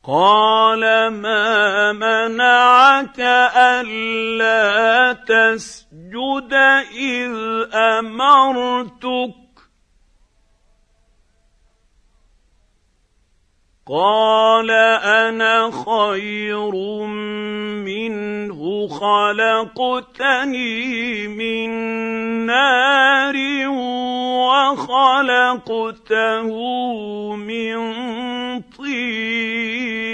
قَالَ مَا مَنَعَكَ أَلَّا تَسْجُدَ إِذْ أَمَرْتُكَ ۖ قَالَ أَنَا خَيْرٌ مِّنْهُ خَلَقْتَنِي مِن نَّارٍ وَخَلَقْتَهُ مِن طِينٍ